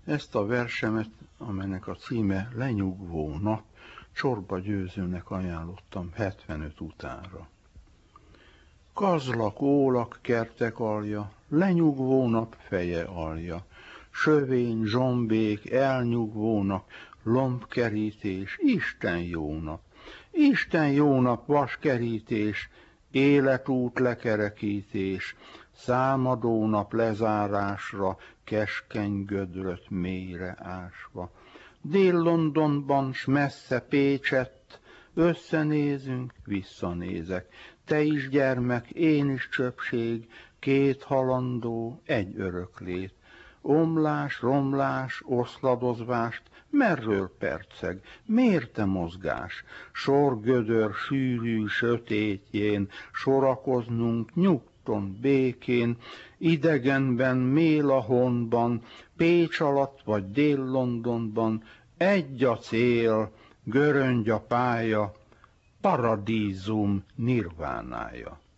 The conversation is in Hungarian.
Ezt a versemet, amelynek a címe Lenyugvó nap, Csorba Győzőnek ajánlottam 75 utánra. Kazlak, ólak, kertek alja, lenyugvó nap feje alja, sövény, zsombék, elnyugvónak, lombkerítés, Isten jó nap. Isten jó nap, vaskerítés, életút lekerekítés, számadó nap lezárásra, keskeny gödröt mélyre ásva. Dél-Londonban s messze Pécsett, összenézünk, visszanézek. Te is gyermek, én is csöpség, két halandó, egy öröklét. Omlás, romlás, oszladozvást, merről perceg, mérte mozgás, sorgödör sűrű sötétjén, sorakoznunk nyugton, békén, idegenben, Mélahonban, Pécs alatt vagy Dél-Londonban, egy a cél, göröngy a pálya, paradízum nirvánája.